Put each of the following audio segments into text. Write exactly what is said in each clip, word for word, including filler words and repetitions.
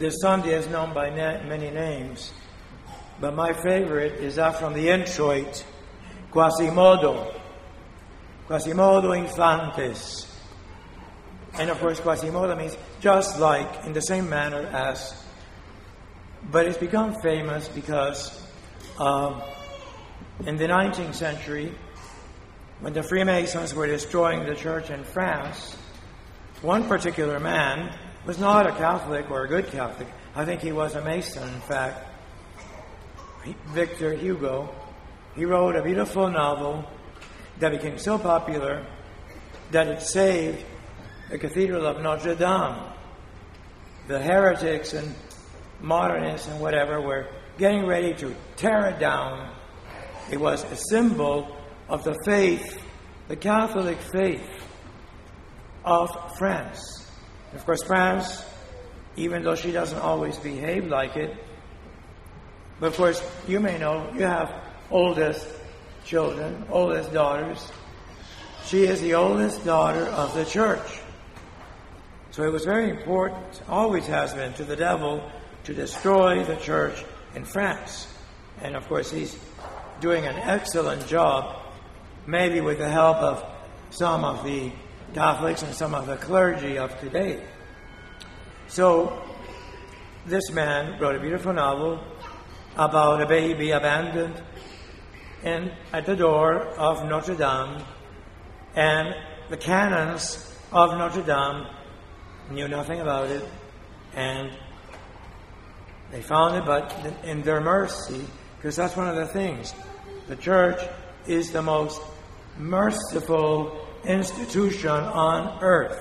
This Sunday is known by na- many names, but my favorite is that from the introit, Quasimodo. Quasimodo infantes. And of course, Quasimodo means just like, in the same manner as. But it's become famous because uh, in the nineteenth century, when the Freemasons were destroying the church in France, one particular man was not a Catholic or a good Catholic. I think he was a Mason, in fact. Victor Hugo. He wrote a beautiful novel that became so popular that it saved the Cathedral of Notre Dame. The heretics and modernists and whatever were getting ready to tear it down. It was a symbol of the faith, the Catholic faith of France. Of course, France, even though she doesn't always behave like it, but of course, you may know, you have oldest children, oldest daughters. She is the oldest daughter of the church. So it was very important, always has been, to the devil to destroy the church in France. And of course, he's doing an excellent job, maybe with the help of some of the Catholics and some of the clergy of today. So, this man wrote a beautiful novel about a baby abandoned in, at the door of Notre Dame, and the canons of Notre Dame knew nothing about it, and they found it, but in their mercy, because that's one of the things, the church is the most merciful institution on earth.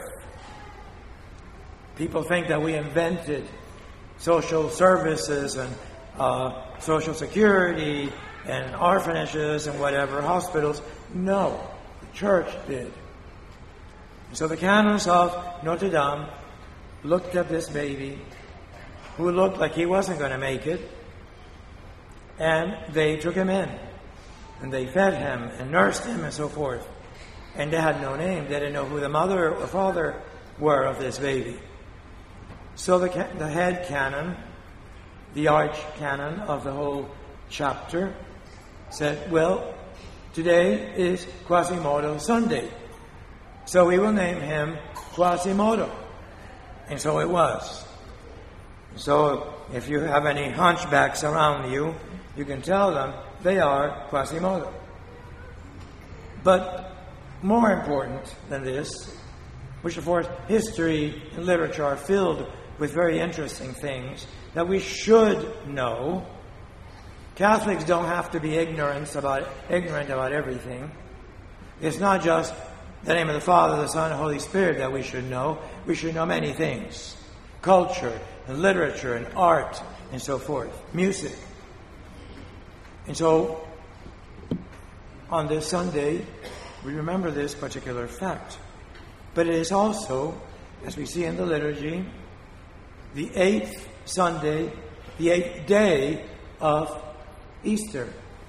People think that we invented social services and uh, social security and orphanages and whatever, hospitals. No, the church did. So the canons of Notre Dame looked at this baby who looked like he wasn't going to make it, and they took him in, and they fed him and nursed him and so forth. And they had no name. They didn't know who the mother or father were of this baby. So the, the head canon, the arch canon of the whole chapter, said, well, today is Quasimodo Sunday, so we will name him Quasimodo. And so it was. So if you have any hunchbacks around you, you can tell them they are Quasimodo. But more important than this, which of course history and literature are filled with very interesting things that we should know. Catholics don't have to be ignorant about ignorant about everything. It's not just the name of the Father, the Son, and the Holy Spirit that we should know. We should know many things. Culture and literature and art and so forth. Music. And so, on this Sunday, we remember this particular fact. But it is also, as we see in the liturgy, the eighth Sunday, the eighth day of Easter,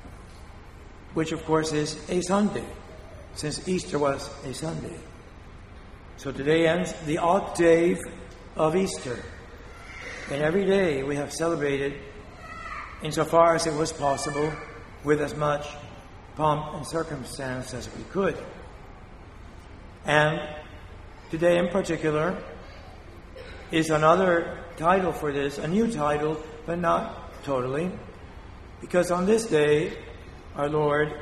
which of course is a Sunday, since Easter was a Sunday. So today ends the octave of Easter. And every day we have celebrated, insofar as it was possible, with as much pomp and circumstance as we could. And today in particular is another title for this, a new title, but not totally, because on this day our Lord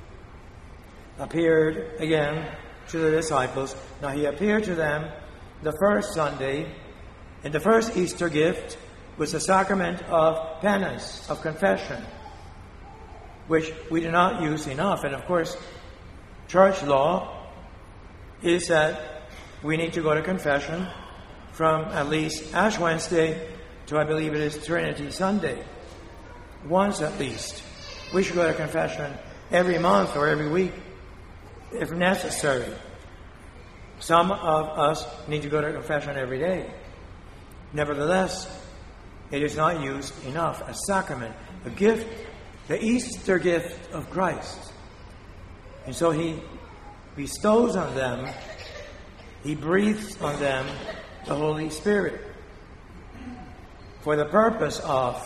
appeared again to the disciples. Now he appeared to them the first Sunday, and the first Easter gift was the sacrament of penance, of confession, which we do not use enough. And of course, church law is that we need to go to confession from at least Ash Wednesday to, I believe it is, Trinity Sunday. Once at least. We should go to confession every month or every week, if necessary. Some of us need to go to confession every day. Nevertheless, it is not used enough as sacrament, a gift, the Easter gift of Christ. And so he bestows on them, he breathes on them the Holy Spirit. for the purpose of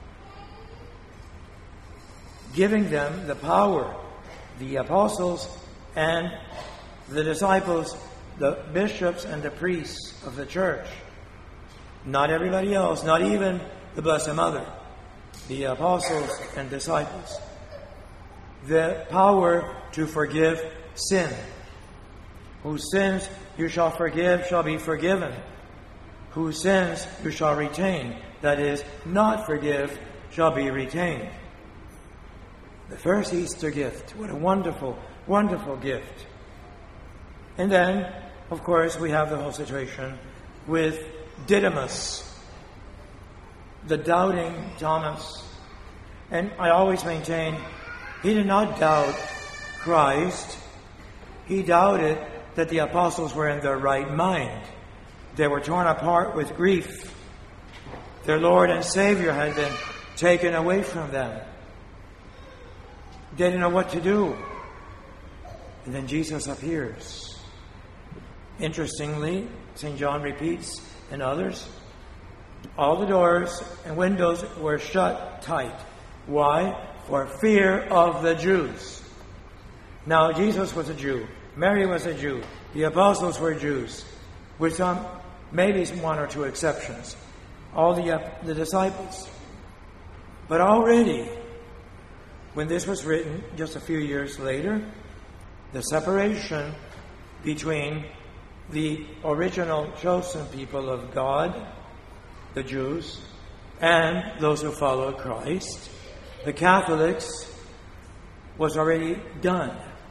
giving them the power, the apostles and the disciples, the bishops and the priests of the church. Not everybody else, not even the Blessed Mother, the apostles and disciples. The power to forgive sin. Whose sins you shall forgive shall be forgiven. Whose sins you shall retain, that is, not forgive, shall be retained. The first Easter gift. What a wonderful, wonderful gift. And then, of course, we have the whole situation with Didymus, the doubting Thomas. And I always maintain, he did not doubt Christ. He doubted that the apostles were in their right mind. They were torn apart with grief. Their Lord and Savior had been taken away from them. They didn't know what to do. And then Jesus appears. Interestingly, Saint John repeats, and others, all the doors and windows were shut tight. Why? For fear of the Jews. Now, Jesus was a Jew. Mary was a Jew. The apostles were Jews, with some, maybe one or two exceptions. All the, uh, the disciples. But already, when this was written, just a few years later, the separation between the original chosen people of God, the Jews, and those who followed Christ, the Catholics, was already done.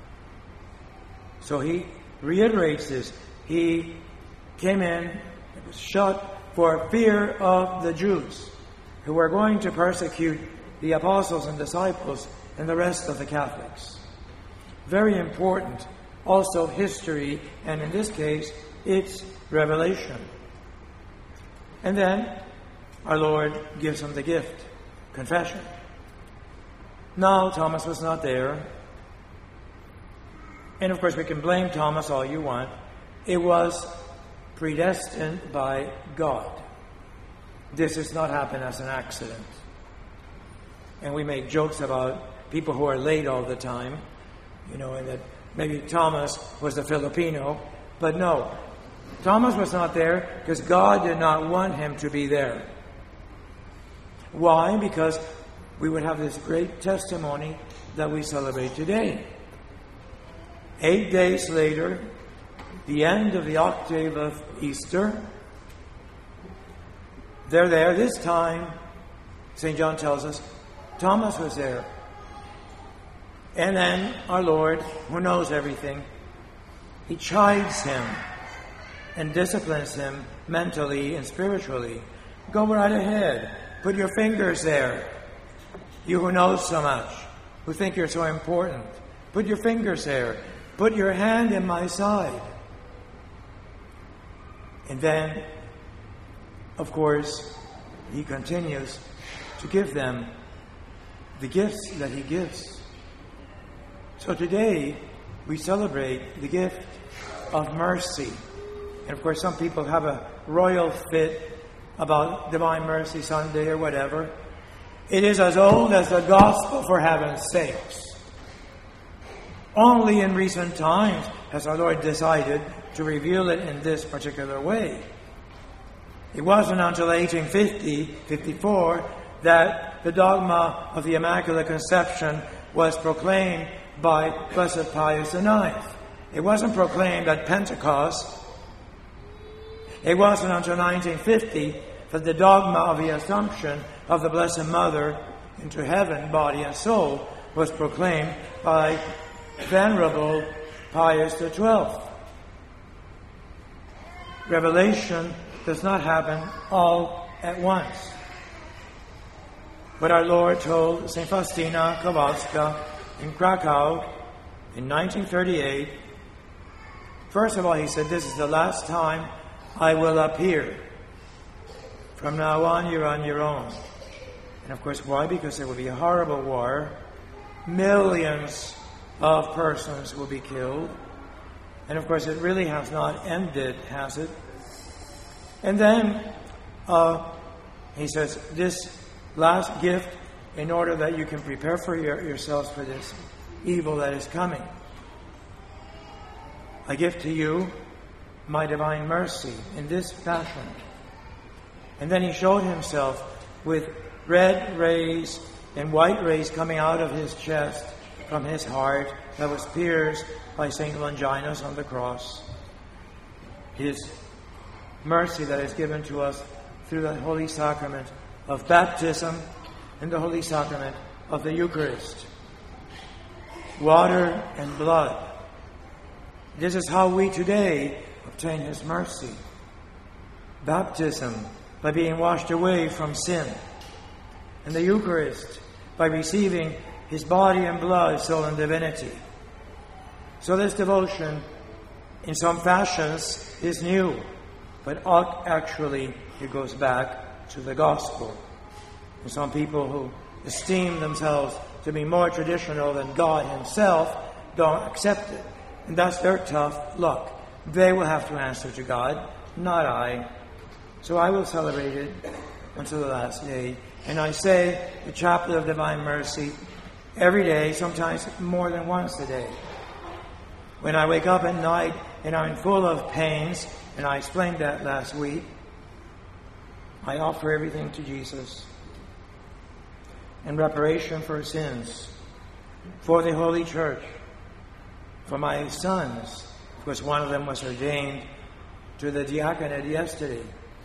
So he reiterates this. He came in, it was shut for fear of the Jews, who were going to persecute the apostles and disciples and the rest of the Catholics. Very important. Also history, and in this case, it's revelation. And then our Lord gives them the gift, confession. Now, Thomas was not there. And of course, we can blame Thomas all you want. It was predestined by God. This does not happen as an accident. And we make jokes about people who are late all the time, you know, and that maybe Thomas was a Filipino. But no, Thomas was not there because God did not want him to be there. Why? Because we would have this great testimony that we celebrate today. Eight days later, the end of the octave of Easter, they're there. This time, Saint John tells us, Thomas was there. And then our Lord, who knows everything, he chides him and disciplines him mentally and spiritually. Go right ahead. Put your fingers there. You who know so much, who think you're so important, put your fingers there. Put your hand in my side. And then, of course, he continues to give them the gifts that he gives. So today, we celebrate the gift of mercy. And of course, some people have a royal fit about Divine Mercy Sunday or whatever. It is as old as the gospel, for heaven's sakes. Only in recent times has our Lord decided to reveal it in this particular way. It wasn't until eighteen fifty, fifty-four that the dogma of the Immaculate Conception was proclaimed by Blessed Pius the Ninth. It wasn't proclaimed at Pentecost. It wasn't until nineteen fifty that the dogma of the Assumption of the Blessed Mother into heaven, body and soul, was proclaimed by Venerable Pius the Twelfth. Revelation does not happen all at once. But our Lord told Saint Faustina Kowalska in Krakow in nineteen thirty-eight, first of all, he said, this is the last time I will appear. From now on, you're on your own. And of course, why? Because there will be a horrible war. Millions of persons will be killed. And of course, it really has not ended, has it? And then, uh, He says, this last gift, in order that you can prepare for your, yourselves for this evil that is coming. I give to you my divine mercy in this fashion. And then he showed himself with red rays and white rays coming out of his chest from his heart that was pierced by Saint Longinus on the cross. His mercy that is given to us through the Holy Sacrament of baptism and the Holy Sacrament of the Eucharist. Water and blood. This is how we today obtain His mercy. Baptism, by being washed away from sin. And the Eucharist, by receiving His body and blood, soul and divinity. So this devotion, in some fashions, is new, but actually it goes back to the gospel. And some people who esteem themselves to be more traditional than God Himself don't accept it. And that's their tough luck. They will have to answer to God, not I. So I will celebrate it until the last day. And I say the Chaplet of Divine Mercy every day, sometimes more than once a day. When I wake up at night and I'm full of pains, and I explained that last week, I offer everything to Jesus in reparation for sins, for the Holy Church, for my sons, because one of them was ordained to the diaconate yesterday,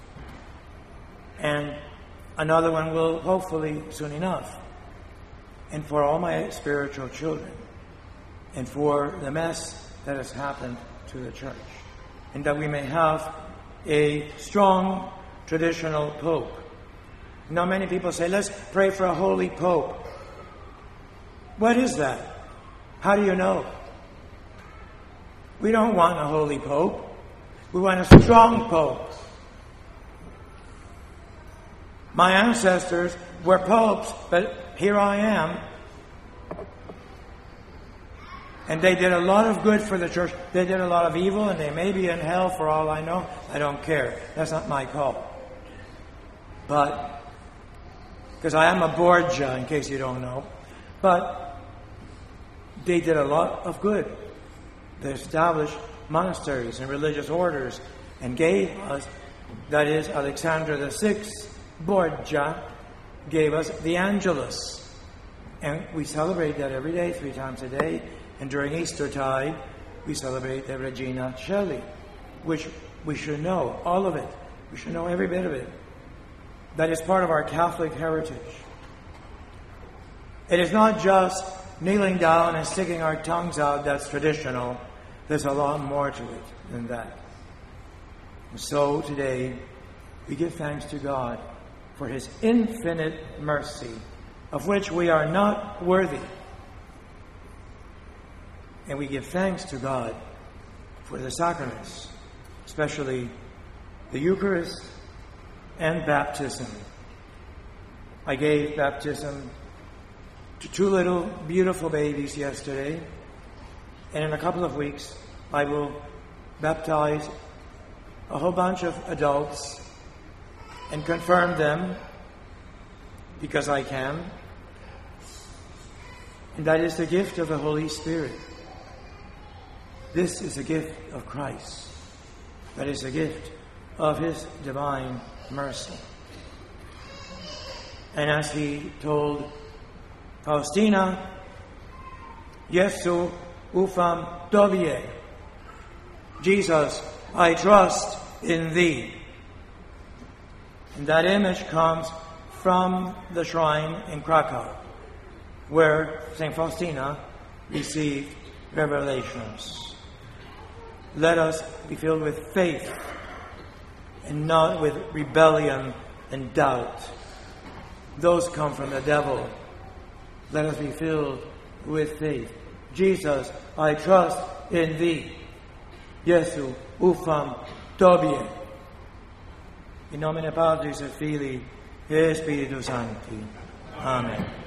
and another one will hopefully soon enough, and for all my spiritual children, and for the mess that has happened to the church, and that we may have a strong traditional pope. Now many people say, let's pray for a holy pope. What is that? How do you know? We don't want a holy pope. We want a strong pope. My ancestors were popes, but here I am. And they did a lot of good for the church. They did a lot of evil, and they may be in hell for all I know. I don't care. That's not my call. But, because I am a Borgia, in case you don't know. But they did a lot of good. They established monasteries and religious orders and gave us, that is, Alexander the Sixth, Borgia, gave us the Angelus. And we celebrate that every day, three times a day. And during Eastertide, we celebrate the Regina Coeli, which we should know, all of it. We should know every bit of it. That is part of our Catholic heritage. It is not just kneeling down and sticking our tongues out that's traditional. There's a lot more to it than that. And so today, we give thanks to God for His infinite mercy, of which we are not worthy. And we give thanks to God for the sacraments, especially the Eucharist and baptism. I gave baptism to two little beautiful babies yesterday, and in a couple of weeks I will baptize a whole bunch of adults and confirm them because I can. And that is the gift of the Holy Spirit. This is a gift of Christ. That is a gift of His divine mercy. And as He told Faustina, Jesu ufam Tobie, Jesus, I trust in Thee. And that image comes from the shrine in Krakow, where Saint Faustina received revelations. Let us be filled with faith and not with rebellion and doubt. Those come from the devil. Let us be filled with faith. Jesus, I trust in Thee. Jesu ufam Tobie. In nomine Patris et Filii et Spiritus Sancti. Amen.